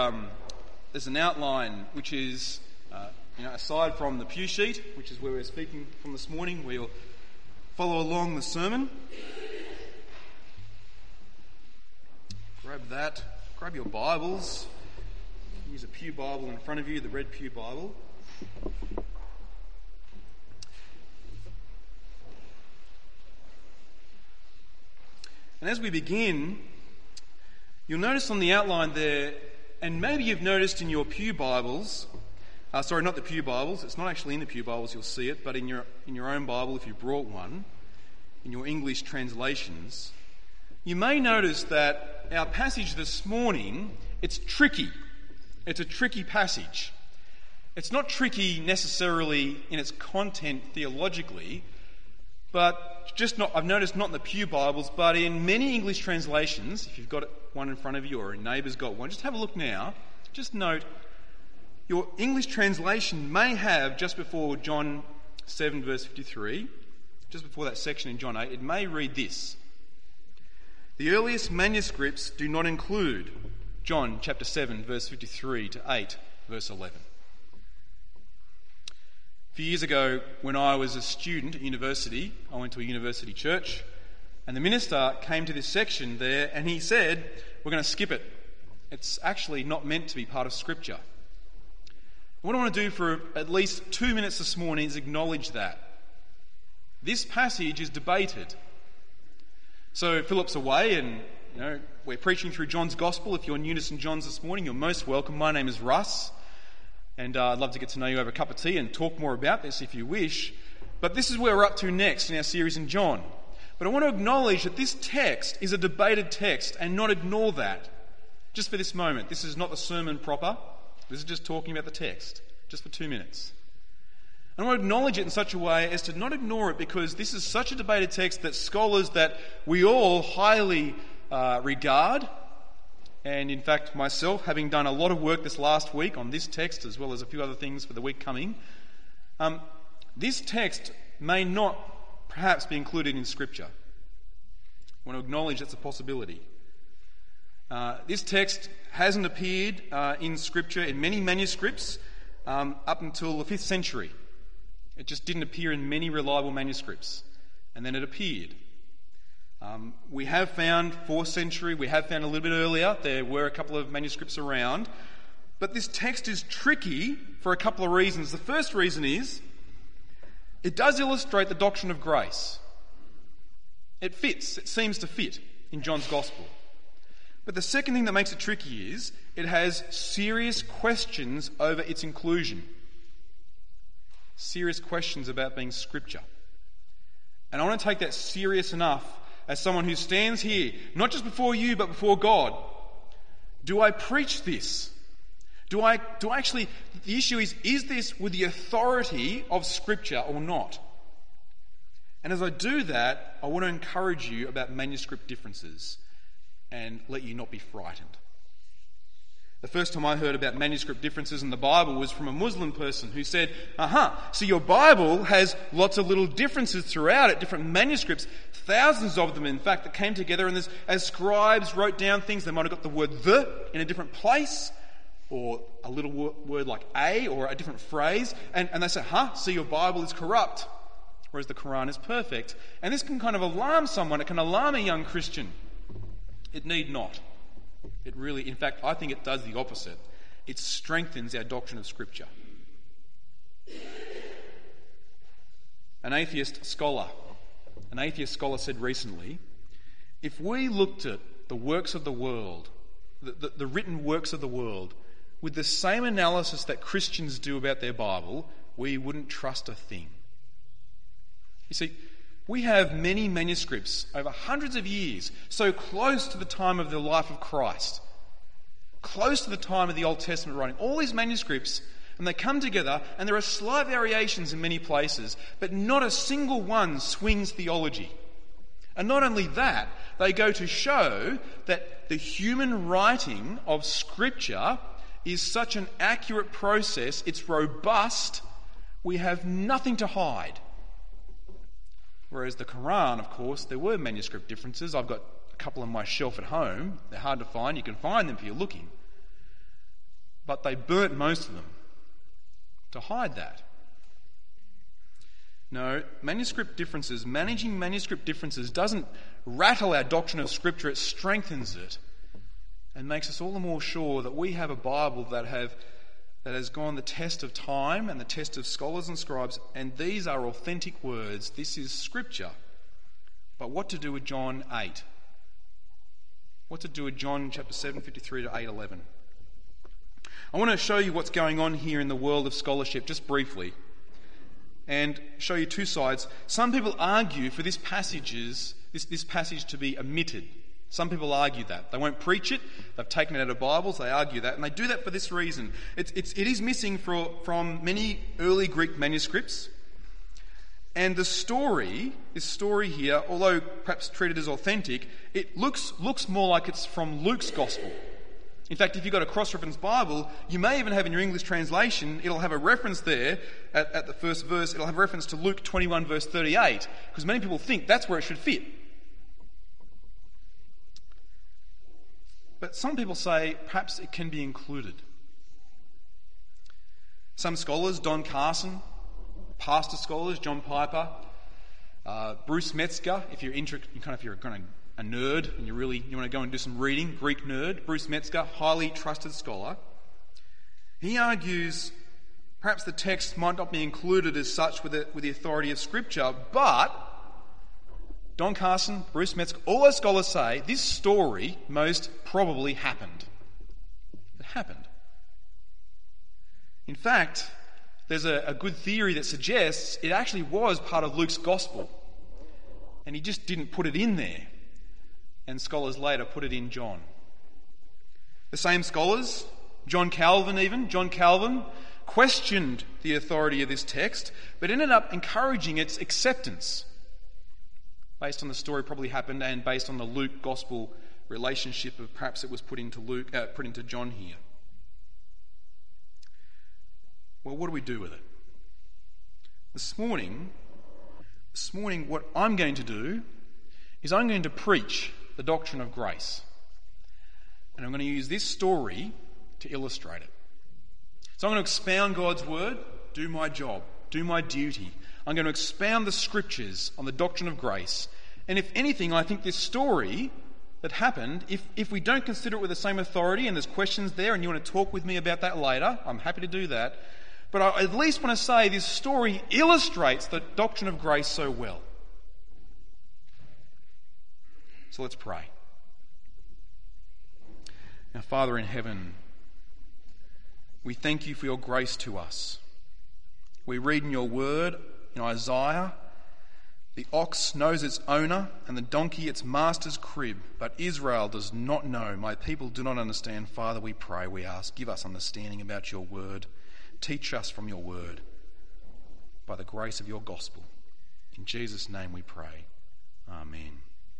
there's an outline which is, aside from the pew sheet, which is where we're speaking from this morning, where you'll follow along the sermon. Grab that. Grab your Bibles. Use a pew Bible in front of you, the red pew Bible. And as we begin, you'll notice on the outline there, and maybe you've noticed in your pew Bibles, not the pew Bibles, it's not actually in the pew Bibles, you'll see it, but in your own Bible, if you brought one, in your English translations, you may notice that our passage this morning, it's tricky. It's a tricky passage. It's not tricky necessarily in its content theologically, but I've noticed not in the pew Bibles, but in many English translations, if you've got one in front of you or a neighbour's got one, just have a look now. Just note, your English translation may have, just before John 7 verse 53, just before that section in John 8, it may read this: the earliest manuscripts do not include John chapter 7 verse 53 to 8 verse 11. A few years ago, when I was a student at university, I went to a university church, and the minister came to this section there and he said, we're going to skip it. It's actually not meant to be part of Scripture. What I want to do for at least 2 minutes this morning is acknowledge that. This passage is debated. So Philip's away and we're preaching through John's Gospel. If you're new to St. John's this morning, you're most welcome. My name is Russ. And I'd love to get to know you over a cup of tea and talk more about this if you wish. But this is where we're up to next in our series in John. But I want to acknowledge that this text is a debated text and not ignore that. Just for this moment. This is not the sermon proper. This is just talking about the text. Just for 2 minutes. And I want to acknowledge it in such a way as to not ignore it, because this is such a debated text that scholars that we all highly regard, and in fact myself, having done a lot of work this last week on this text as well as a few other things for the week coming, this text may not perhaps be included in Scripture. I want to acknowledge that's a possibility. This text hasn't appeared in Scripture in many manuscripts up until the 5th century. It just didn't appear in many reliable manuscripts, and then it appeared. We have found 4th century, we have found a little bit earlier, there were a couple of manuscripts around, but this text is tricky for a couple of reasons. The first reason is, it does illustrate the doctrine of grace. It fits, it seems to fit in John's Gospel. But the second thing that makes it tricky is, it has serious questions over its inclusion. Serious questions about being Scripture. And I want to take that serious enough as someone who stands here, not just before you, but before God. Do I preach this? Do I actually, the issue is this with the authority of Scripture or not? And as I do that, I want to encourage you about manuscript differences and let you not be frightened. The first time I heard about manuscript differences in the Bible was from a Muslim person who said, so your Bible has lots of little differences throughout it, different manuscripts, thousands of them in fact, that came together, and as scribes wrote down things, they might have got the word "the" in a different place, or a little word like "a," or a different phrase, and they say, so your Bible is corrupt, whereas the Quran is perfect. And this can kind of alarm someone, it can alarm a young Christian. It need not. It really, in fact, I think it does the opposite. It strengthens our doctrine of Scripture. An atheist scholar said recently, if we looked at the works of the world, the written works of the world, with the same analysis that Christians do about their Bible, we wouldn't trust a thing. You see, we have many manuscripts over hundreds of years, so close to the time of the life of Christ, close to the time of the Old Testament writing. All these manuscripts, and they come together, and there are slight variations in many places, but not a single one swings theology. And not only that, they go to show that the human writing of Scripture is such an accurate process, it's robust, we have nothing to hide. Whereas the Quran, of course, there were manuscript differences. I've got a couple on my shelf at home. They're hard to find. You can find them if you're looking. but they burnt most of them to hide that. No, managing manuscript differences doesn't rattle our doctrine of Scripture, it strengthens it and makes us all the more sure that we have a Bible that has gone the test of time and the test of scholars and scribes, and these are authentic words. This is Scripture. But what to do with John 8? What to do with John chapter 7, 53 to 8:11? I want to show you what's going on here in the world of scholarship, just briefly, and show you two sides. Some people argue for this passage to be omitted. Some people argue that. They won't preach it. They've taken it out of Bibles. They argue that. And they do that for this reason. It is missing from many early Greek manuscripts. And this story here, although perhaps treated as authentic, it looks more like it's from Luke's Gospel. In fact, if you've got a cross-reference Bible, you may even have in your English translation, it'll have a reference there at the first verse, it'll have a reference to Luke 21 verse 38, because many people think that's where it should fit. But some people say perhaps it can be included. Some scholars, Don Carson, pastor scholars, John Piper, Bruce Metzger, if you're a nerd and you want to go and do some reading, Greek nerd, Bruce Metzger, highly trusted scholar, he argues perhaps the text might not be included as such with the authority of Scripture, but Don Carson, Bruce Metzger, all those scholars say this story most probably happened. It happened. In fact, there's a good theory that suggests it actually was part of Luke's Gospel, and he just didn't put it in there. And scholars later put it in John. The same scholars, John Calvin questioned the authority of this text, but ended up encouraging its acceptance based on the story probably happened and based on the Luke Gospel relationship of perhaps it was put into John here. Well, what do we do with it? This morning, what I'm going to do is I'm going to preach the doctrine of grace. And I'm going to use this story to illustrate it. So I'm going to expound God's word, do my job, do my duty. I'm going to expound the Scriptures on the doctrine of grace. And if anything, I think this story that happened, if we don't consider it with the same authority and there's questions there and you want to talk with me about that later, I'm happy to do that. But I at least want to say this story illustrates the doctrine of grace so well. So let's pray. Now, Father in heaven, we thank you for your grace to us. We read in your word, in Isaiah, the ox knows its owner and the donkey its master's crib, but Israel does not know. My people do not understand. Father, we pray, we ask, give us understanding about your word. Teach us from your word by the grace of your gospel. In Jesus' name we pray. Amen.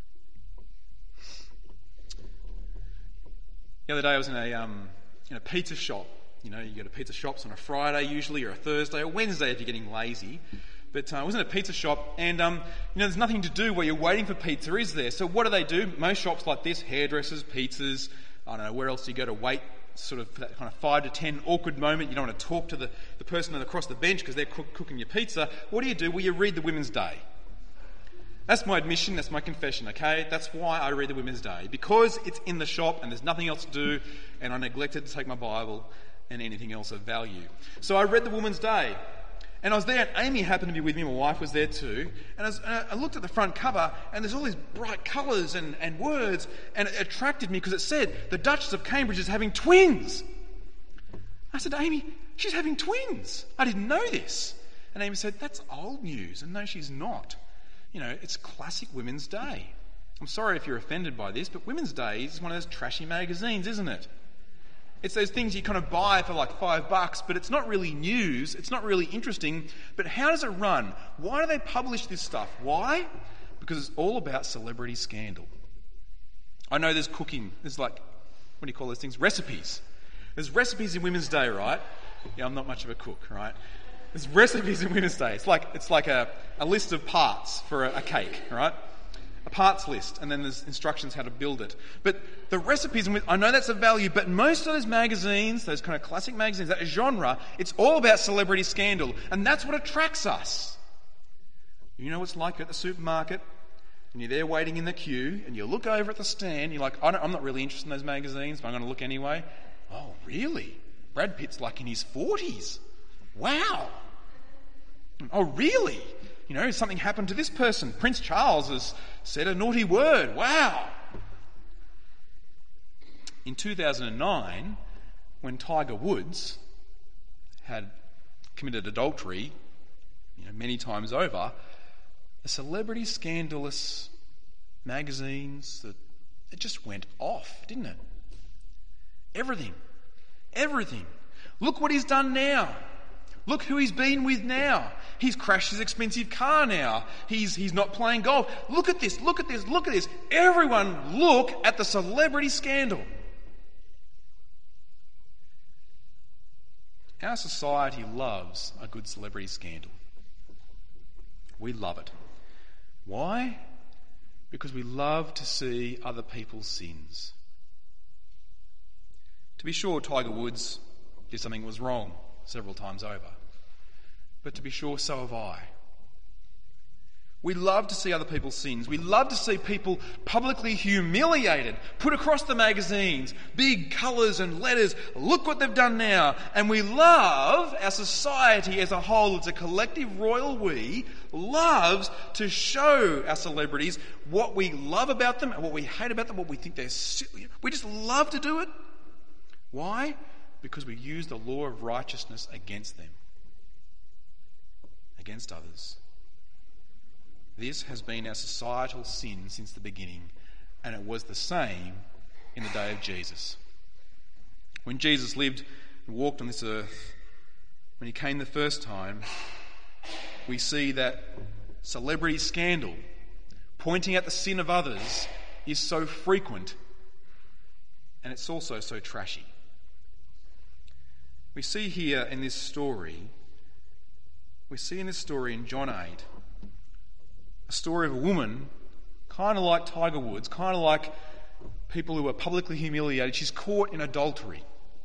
The other day I was in a pizza shop. You know, you go to pizza shops on a Friday usually, or a Thursday, or Wednesday if you're getting lazy. But I was in a pizza shop, and there's nothing to do while you're waiting for pizza, is there? So what do? Most shops like this, hairdressers, pizzas, I don't know, where else do you go to wait? Sort of for that kind of 5 to 10 awkward moment. You don't want to talk to the person across the bench because they're cooking your pizza. What do? Well, you read the Women's Day. That's my admission, that's my confession, okay? That's why I read the Women's Day. Because it's in the shop and there's nothing else to do, and I neglected to take my Bible and anything else of value. So I read the Women's Day. And I was there, and Amy happened to be with me, my wife was there too, and I looked at the front cover, and there's all these bright colours and words, and it attracted me because it said, the Duchess of Cambridge is having twins. I said, Amy, she's having twins. I didn't know this. And Amy said, that's old news. And no, she's not. You know, it's classic Women's Day. I'm sorry if you're offended by this, but Women's Day is one of those trashy magazines, isn't it? It's those things you kind of buy for like $5, but it's not really news, it's not really interesting. But how does it run? Why do they publish this stuff? Why? Because it's all about celebrity scandal. I know there's cooking, there's like, what do you call those things? Recipes. There's recipes in Women's Day, right? Yeah, I'm not much of a cook, right? There's recipes in Women's Day. It's like a list of parts for a cake, right? a parts list, and then there's instructions how to build it. But the recipes, I know that's a value, but most of those magazines, those kind of classic magazines, that genre, it's all about celebrity scandal, and that's what attracts us. You know what it's like at the supermarket, and you're there waiting in the queue, and you look over at the stand, you're like, I'm not really interested in those magazines, but I'm going to look anyway. Oh, really? Brad Pitt's like in his 40s. Wow. Oh, really? You know, something happened to this person. Prince Charles has said a naughty word. Wow. In 2009, when Tiger Woods had committed adultery, many times over, the celebrity scandalous magazines, it just went off, didn't it? Everything. Look what he's done now. Look who he's been with now. He's crashed his expensive car now. He's not playing golf. Look at this. Everyone look at the celebrity scandal. Our society loves a good celebrity scandal. We love it. Why? Because we love to see other people's sins. To be sure, Tiger Woods did something that was wrong several times over. But to be sure, so have I. We love to see other people's sins. We love to see people publicly humiliated, put across the magazines, big colours and letters. Look what they've done now. And we love, our society as a whole, as a collective royal we, loves to show our celebrities what we love about them and what we hate about them, what we think they're silly. We just love to do it. Why? Because we use the law of righteousness against them, against others. This has been our societal sin since the beginning, and it was the same in the day of Jesus. When Jesus lived and walked on this earth, when he came the first time, we see that celebrity scandal, pointing at the sin of others, is so frequent, and it's also so trashy. We see here in this story, in John 8, a story of a woman, kind of like Tiger Woods, kind of like people who are publicly humiliated. She's caught in adultery.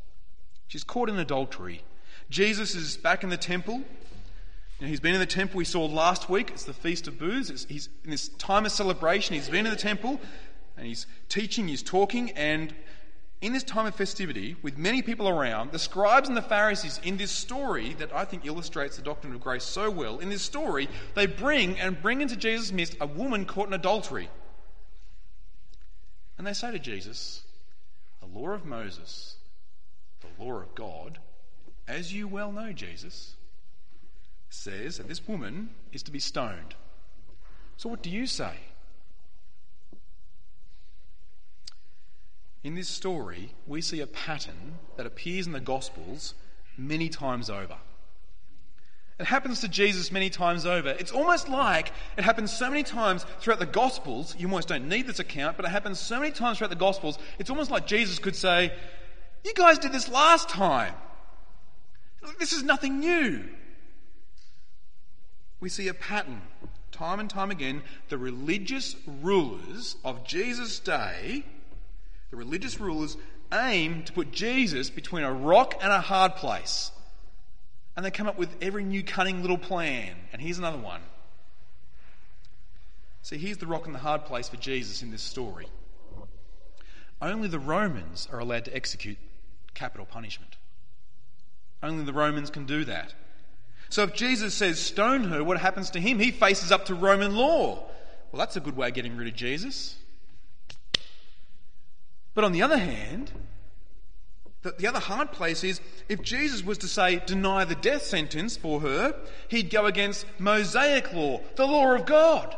Jesus is back in the temple. He's been in the temple we saw last week. It's the Feast of Booths. He's in this time of celebration. He's been in the temple and he's teaching, he's talking, and in this time of festivity, with many people around, the scribes and the Pharisees in this story that I think illustrates the doctrine of grace so well, in this story, they bring into Jesus' midst a woman caught in adultery. And they say to Jesus, the law of Moses, the law of God, as you well know, Jesus, says that this woman is to be stoned. So what do you say? In this story, we see a pattern that appears in the Gospels many times over. It happens to Jesus many times over. It's almost like it happens so many times throughout the Gospels, you almost don't need this account, but it happens so many times throughout the Gospels, it's almost like Jesus could say, you guys did this last time. This is nothing new. We see a pattern, time and time again. The religious rulers of Jesus' day, the religious rulers aim to put Jesus between a rock and a hard place. And they come up with every new cunning little plan. And here's another one. See, here's the rock and the hard place for Jesus in this story. Only the Romans are allowed to execute capital punishment. Only the Romans can do that. So if Jesus says stone her, what happens to him? He faces up to Roman law. Well, that's a good way of getting rid of Jesus. But on the other hand, the other hard place is if Jesus was to say deny the death sentence for her, he'd go against Mosaic law, the law of God.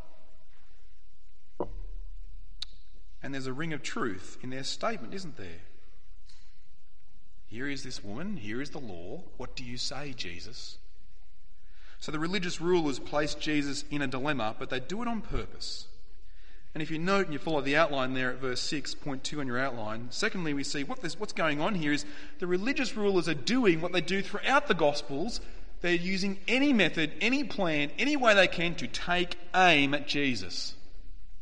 And there's a ring of truth in their statement, isn't there? Here is this woman, here is the law. What do you say, Jesus? So the religious rulers place Jesus in a dilemma, but they do it on purpose. And if you note and you follow the outline there at verse 6.2 on your outline, secondly we see what's going on here is the religious rulers are doing what they do throughout the Gospels. They're using any method, any plan, any way they can to take aim at Jesus.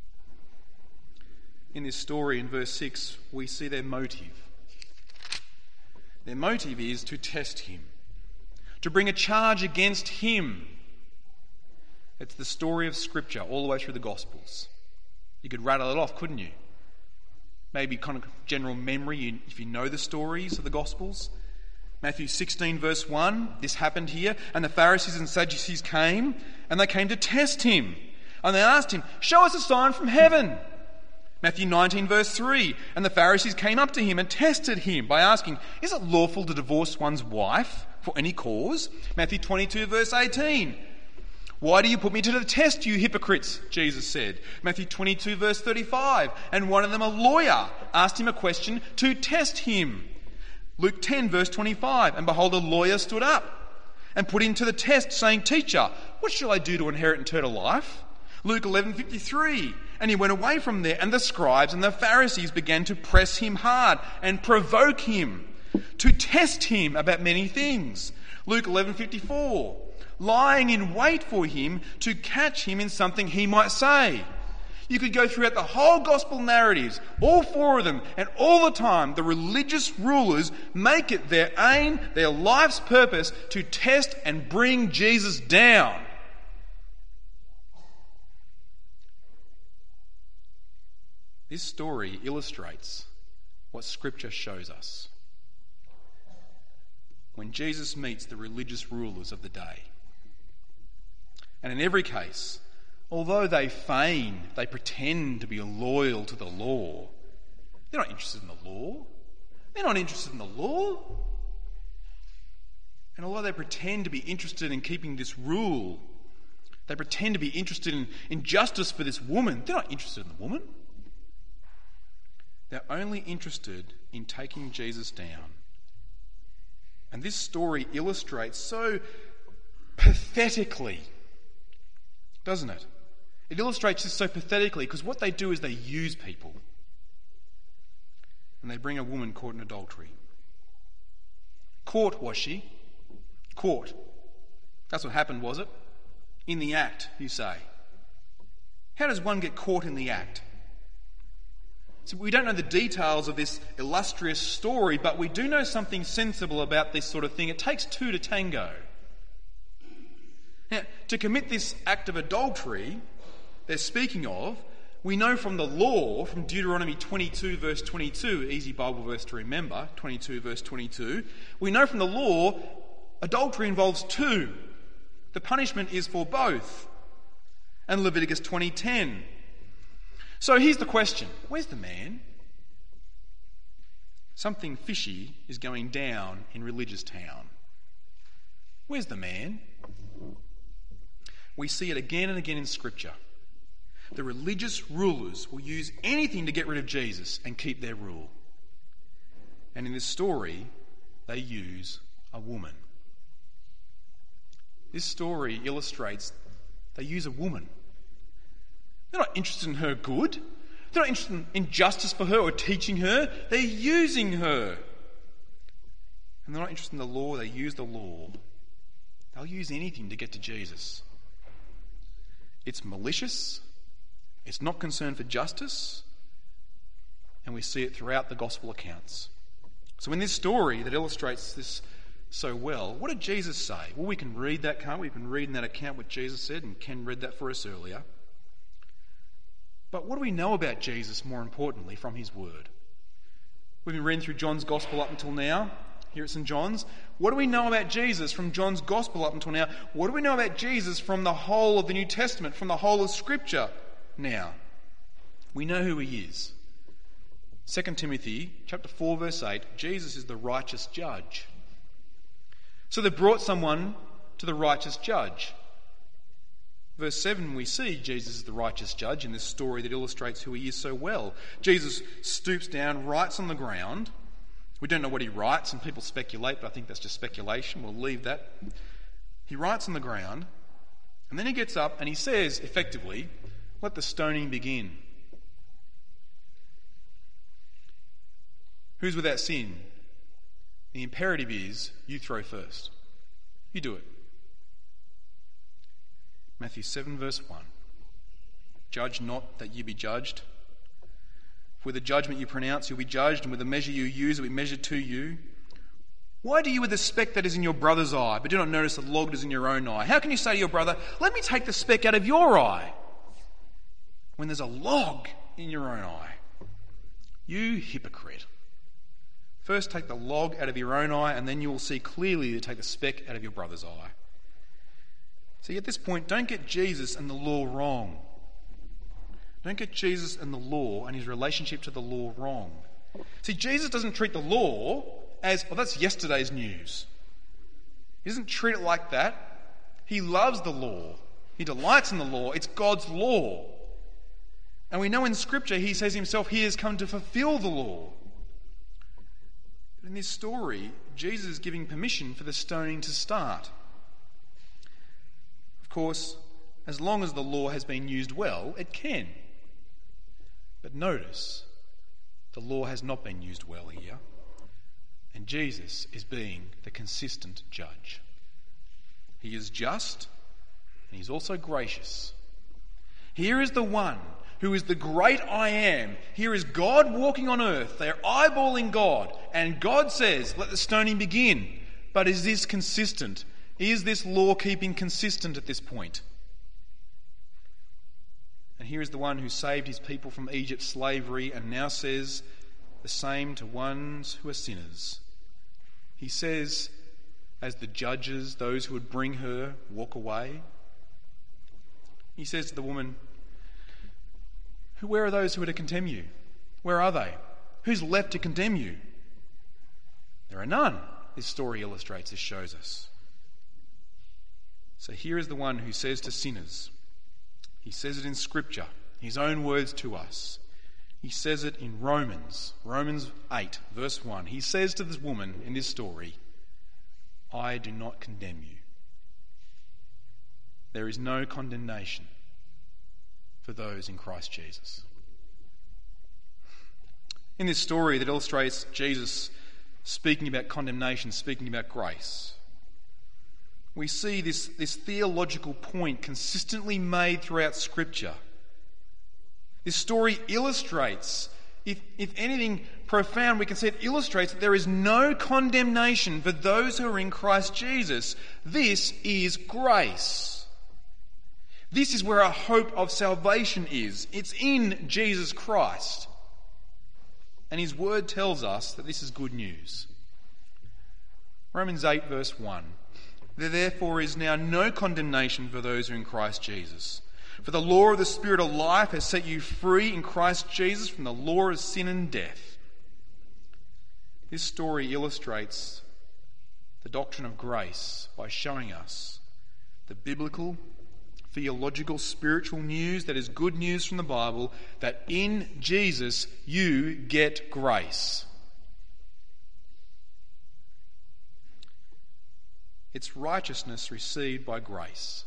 in this story in verse 6, we see their motive. Their motive is to test him, to bring a charge against him. It's the story of Scripture all the way through the Gospels. You could rattle it off, couldn't you? Maybe kind of general memory if you know the stories of the Gospels. Matthew 16 verse 1, this happened here, and the Pharisees and Sadducees came, and they came to test him. And they asked him, "Show us a sign from heaven." Matthew 19 verse 3, and the Pharisees came up to him and tested him by asking, "Is it lawful to divorce one's wife for any cause?" Matthew 22 verse 18, "Why do you put me to the test, you hypocrites?" Jesus said. Matthew 22 verse 35, and one of them, a lawyer, asked him a question to test him. Luke 10 verse 25, and behold, a lawyer stood up and put him to the test, saying, "Teacher, what shall I do to inherit eternal life?" Luke 11:53, and he went away from there, and the scribes and the Pharisees began to press him hard and provoke him, to test him about many things. Luke 11:54, lying in wait for him to catch him in something he might say. You could go throughout the whole gospel narratives, all four of them, and all the time the religious rulers make it their aim, their life's purpose, to test and bring Jesus down. This story illustrates what Scripture shows us. When Jesus meets the religious rulers of the day, and in every case, although they pretend to be loyal to the law, they're not interested in the law. They're not interested in the law. And although they pretend to be interested in keeping this rule, they pretend to be interested in justice for this woman, they're not interested in the woman. They're only interested in taking Jesus down. And this story illustrates so pathetically, doesn't it? It illustrates this so pathetically because what they do is they use people. And they bring a woman caught in adultery. Caught, was she? Caught. That's what happened, was it? In the act, you say. How does one get caught in the act? So we don't know the details of this illustrious story, but we do know something sensible about this sort of thing. It takes two to tango. Now, to commit this act of adultery they're speaking of, we know from the law, from Deuteronomy 22 verse 22, easy Bible verse to remember, 22 verse 22, we know from the law adultery involves two. The punishment is for both. And Leviticus 20:10. So here's the question. Where's the man? Something fishy is going down in religious town. Where's the man? We see it again and again in Scripture. The religious rulers will use anything to get rid of Jesus and keep their rule. And in this story, they use a woman. This story illustrates they use a woman. They're not interested in her good. They're not interested in justice for her or teaching her. They're using her. And they're not interested in the law. They use the law. They'll use anything to get to Jesus. It's malicious. It's not concerned for justice. And we see it throughout the gospel accounts. So in this story that illustrates this so well, what did Jesus say? Well, we can read that, can't we? We can read in that account what Jesus said, and Ken read that for us earlier. But what do we know about Jesus, more importantly, from his word? We've been reading through John's Gospel up until now. Here at St. John's. What do we know about Jesus from John's Gospel up until now? What do we know about Jesus from the whole of the New Testament, from the whole of Scripture now? We know who he is. 2 Timothy chapter 4 verse 8, Jesus is the righteous judge. So they've brought someone to the righteous judge. Verse 7, we see Jesus is the righteous judge in this story that illustrates who he is so well. Jesus stoops down, writes on the ground. We don't know what he writes, and people speculate, but I think that's just speculation. We'll leave that. He writes on the ground, and then he gets up and he says, effectively, let the stoning begin. Who's without sin? The imperative is, you throw first. You do it. Matthew 7 verse 1. Judge not that ye be judged. For with the judgment you pronounce, you'll be judged, and with the measure you use, it will be measured to you. Why do you with the speck that is in your brother's eye, but do not notice the log that is in your own eye? How can you say to your brother, let me take the speck out of your eye, when there's a log in your own eye? You hypocrite. First take the log out of your own eye, and then you will see clearly to take the speck out of your brother's eye. See, at this point, don't get Jesus and the law wrong. Don't get Jesus and the law and his relationship to the law wrong. See, Jesus doesn't treat the law as, well, that's yesterday's news. He doesn't treat it like that. He loves the law. He delights in the law. It's God's law. And we know in Scripture he says himself he has come to fulfill the law. But in this story, Jesus is giving permission for the stoning to start. Of course, as long as the law has been used well, it can. But notice, the law has not been used well here, and Jesus is being the consistent judge. He is just, and he's also gracious. Here is the one who is the great I am. Here is God walking on earth. They are eyeballing God, and God says, let the stoning begin. But is this consistent? Is this law-keeping consistent at this point? And here is the one who saved his people from Egypt's slavery and now says the same to ones who are sinners. He says, as the judges, those who would bring her, walk away, he says to the woman, where are those who are to condemn you? Where are they? Who's left to condemn you? There are none. This story illustrates, this shows us. So here is the one who says to sinners, he says it in Scripture, his own words to us. He says it in Romans 8, verse 1. He says to this woman in this story, I do not condemn you. There is no condemnation for those in Christ Jesus. In this story that illustrates Jesus speaking about condemnation, speaking about grace, we see this theological point consistently made throughout Scripture. This story illustrates, if anything profound, we can say it illustrates that there is no condemnation for those who are in Christ Jesus. This is grace. This is where our hope of salvation is. It's in Jesus Christ. And his word tells us that this is good news. Romans 8, verse 1. There therefore is now no condemnation for those who are in Christ Jesus. For the law of the Spirit of life has set you free in Christ Jesus from the law of sin and death. This story illustrates the doctrine of grace by showing us the biblical, theological, spiritual news that is good news from the Bible, that in Jesus you get grace. It's righteousness received by grace.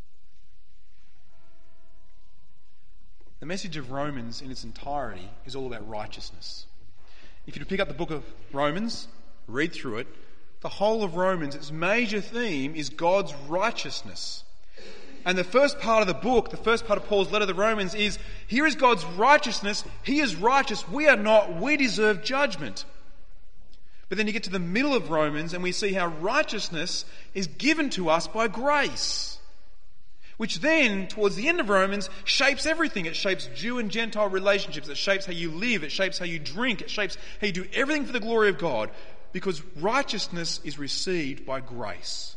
The message of Romans in its entirety is all about righteousness. If you pick up the book of Romans, read through it, the whole of Romans, its major theme is God's righteousness. And the first part of the book, the first part of Paul's letter to the Romans is, here is God's righteousness, he is righteous, we are not, we deserve judgment. But then you get to the middle of Romans and we see how righteousness is given to us by grace, which then, towards the end of Romans, shapes everything. It shapes Jew and Gentile relationships. It shapes how you live. It shapes how you drink. It shapes how you do everything for the glory of God, because righteousness is received by grace.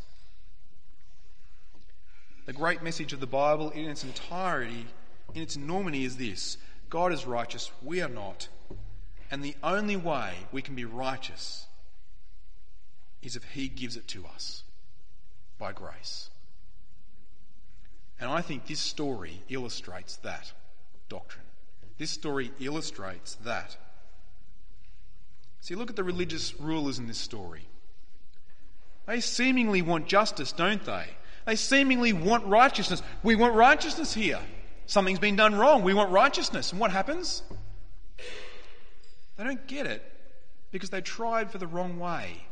The great message of the Bible in its entirety, in its enormity, is this: God is righteous, we are not. And the only way we can be righteous is if he gives it to us by grace. And I think this story illustrates that doctrine. This story illustrates that. See, look at the religious rulers in this story. They seemingly want justice, don't they? They seemingly want righteousness. We want righteousness here. Something's been done wrong. We want righteousness. And what happens? They don't get it because they tried for the wrong way.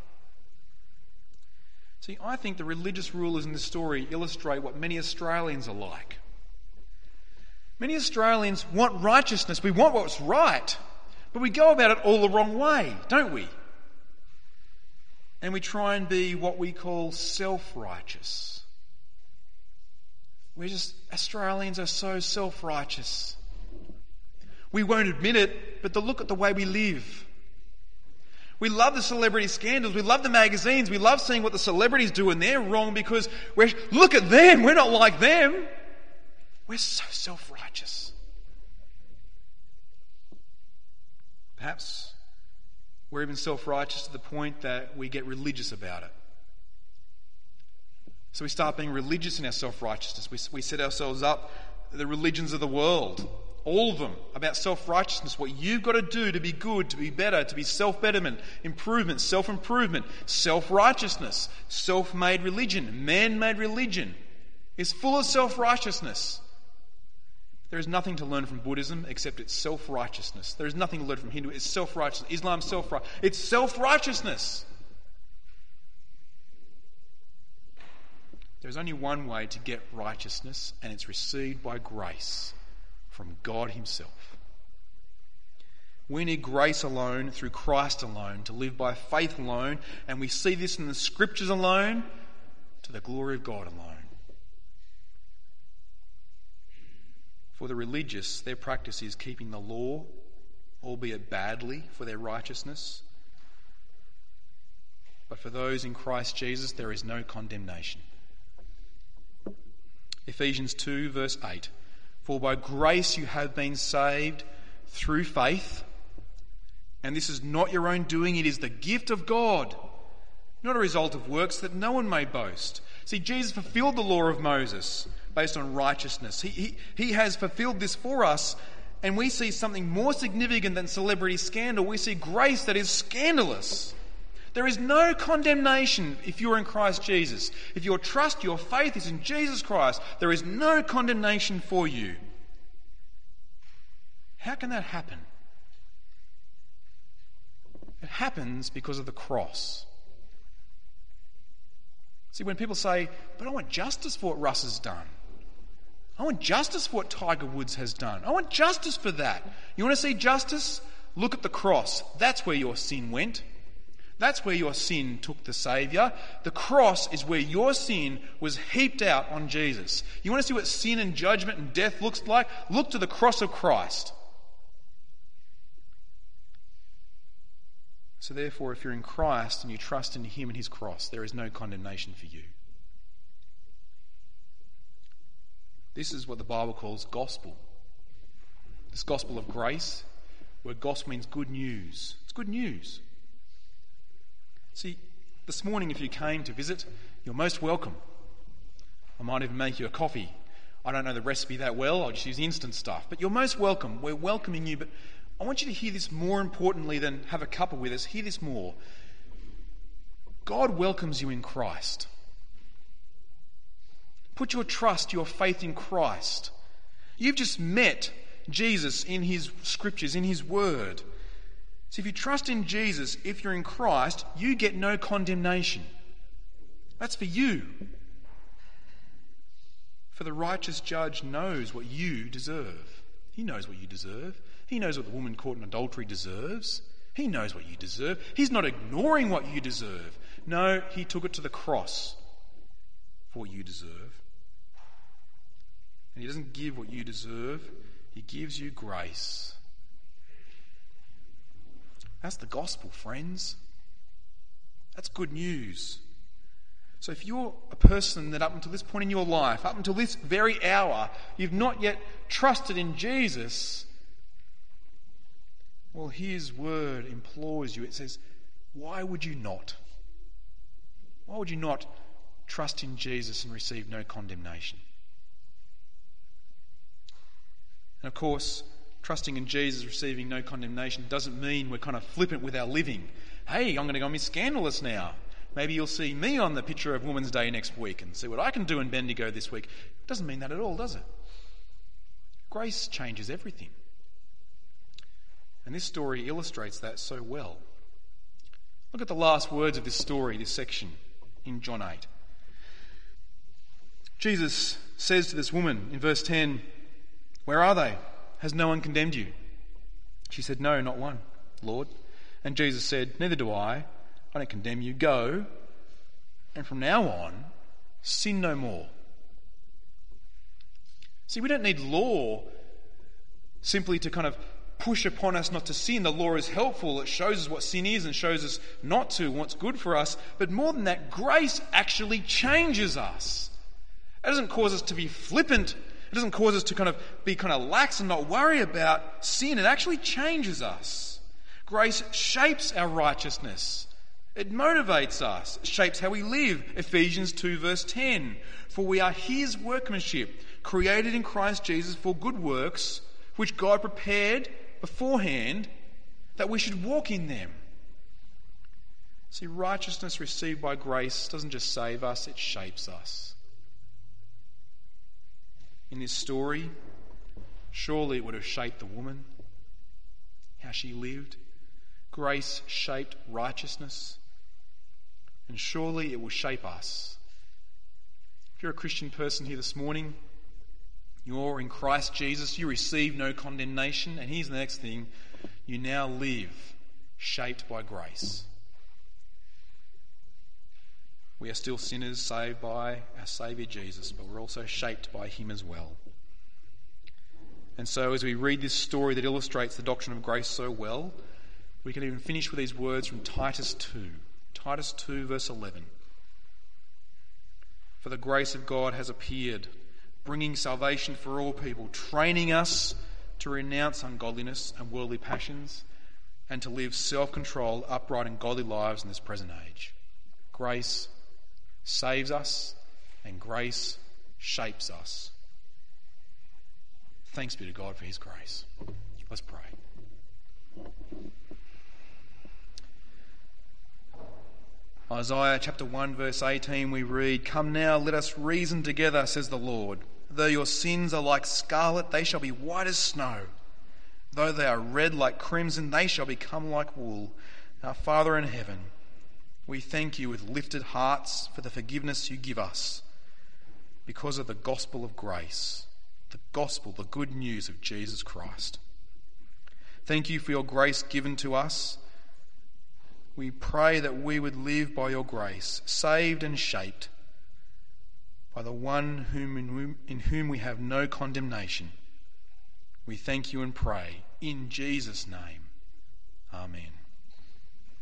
See, I think the religious rulers in this story illustrate what many Australians are like. Many Australians want righteousness. We want what's right. But we go about it all the wrong way, don't we? And we try and be what we call self-righteous. Australians are so self-righteous. We won't admit it, but look at the way we live. We love the celebrity scandals, we love the magazines, we love seeing what the celebrities do, and they're wrong because look at them, we're not like them. We're so self-righteous. Perhaps we're even self-righteous to the point that we get religious about it. So we start being religious in our self-righteousness. We set ourselves up, the religions of the world, all of them, about self-righteousness, what you've got to do to be good, to be better, to be self-betterment, improvement, self-improvement, self-righteousness, self-made religion, man-made religion is full of self-righteousness. There is nothing to learn from Buddhism except it's self-righteousness. There is nothing to learn from Hindu, it's self-righteousness. Islam, self-righteousness. It's self-righteousness. There's only one way to get righteousness, and it's received by grace from God himself. We need grace alone, through Christ alone, to live by faith alone, and we see this in the Scriptures alone, to the glory of God alone. For the religious, their practice is keeping the law, albeit badly, for their righteousness. But for those in Christ Jesus, there is no condemnation. Ephesians 2, verse 8. For by grace you have been saved through faith, and this is not your own doing, it is the gift of God, not a result of works, that no one may boast. See, Jesus fulfilled the law of Moses based on righteousness. He has fulfilled this for us, and we see something more significant than celebrity scandal. We see grace that is scandalous. There is no condemnation if you're in Christ Jesus. If your trust, your faith is in Jesus Christ, there is no condemnation for you. How can that happen? It happens because of the cross. See, when people say, but I want justice for what Russ has done. I want justice for what Tiger Woods has done. I want justice for that. You want to see justice? Look at the cross. That's where your sin went. That's where your sin took the Saviour. The cross is where your sin was heaped out on Jesus. You want to see what sin and judgment and death looks like? Look to the cross of Christ. So therefore, if you're in Christ and you trust in him and his cross, there is no condemnation for you. This is what the Bible calls gospel. This gospel of grace, where gospel means good news. It's good news. See, this morning if you came to visit, you're most welcome. I might even make you a coffee. I don't know the recipe that well, I'll just use instant stuff. But you're most welcome. We're welcoming you, but I want you to hear this more importantly than have a cuppa with us. Hear this more. God welcomes you in Christ. Put your trust, your faith in Christ. You've just met Jesus in his scriptures, in his word. So if you trust in Jesus, if you're in Christ, you get no condemnation. That's for you. For the righteous judge knows what you deserve. He knows what you deserve. He knows what the woman caught in adultery deserves. He knows what you deserve. He's not ignoring what you deserve. No, he took it to the cross for what you deserve. And he doesn't give what you deserve. He gives you grace. That's the gospel, friends. That's good news. So if you're a person that up until this point in your life, up until this very hour, you've not yet trusted in Jesus, well, his word implores you. It says, why would you not? Why would you not trust in Jesus and receive no condemnation? And of course, trusting in Jesus, receiving no condemnation, doesn't mean we're kind of flippant with our living. Hey, I'm going to go Miss Scandalous now. Maybe you'll see me on the picture of Women's Day next week and see what I can do in Bendigo this week. Doesn't mean that at all, does it? Grace changes everything. And this story illustrates that so well. Look at the last words of this story, this section in John 8. Jesus says to this woman in verse 10, "Where are they? Has no one condemned you?" She said, "No, not one, Lord." And Jesus said, "Neither do I. I don't condemn you. Go, and from now on, sin no more." See, we don't need law simply to kind of push upon us not to sin. The law is helpful. It shows us what sin is and shows us not to, what's good for us. But more than that, grace actually changes us. It doesn't cause us to be flippant. It doesn't cause us to be lax and not worry about sin. It actually changes us. Grace shapes our righteousness. It motivates us. It shapes how we live. Ephesians 2 verse 10. For we are his workmanship, created in Christ Jesus for good works, which God prepared beforehand that we should walk in them. See, righteousness received by grace doesn't just save us, it shapes us. In this story, surely it would have shaped the woman, how she lived. Grace shaped righteousness, and surely it will shape us. If you're a Christian person here this morning, you're in Christ Jesus, you receive no condemnation, and here's the next thing: you now live shaped by grace. We are still sinners saved by our Saviour Jesus, but we're also shaped by him as well. And so as we read this story that illustrates the doctrine of grace so well, we can even finish with these words from Titus 2. Titus 2 verse 11. For the grace of God has appeared, bringing salvation for all people, training us to renounce ungodliness and worldly passions, and to live self-controlled, upright and godly lives in this present age. Grace saves us, and grace shapes us. Thanks be to God for his grace. Let's pray. Isaiah chapter 1 verse 18 we read, "Come now, let us reason together, says the Lord. Though your sins are like scarlet, they shall be white as snow. Though they are red like crimson, they shall become like wool. Our Father in heaven, we thank you with lifted hearts for the forgiveness you give us because of the gospel of grace, the gospel, the good news of Jesus Christ. Thank you for your grace given to us. We pray that we would live by your grace, saved and shaped by the one in whom we have no condemnation. We thank you and pray in Jesus' name. Amen.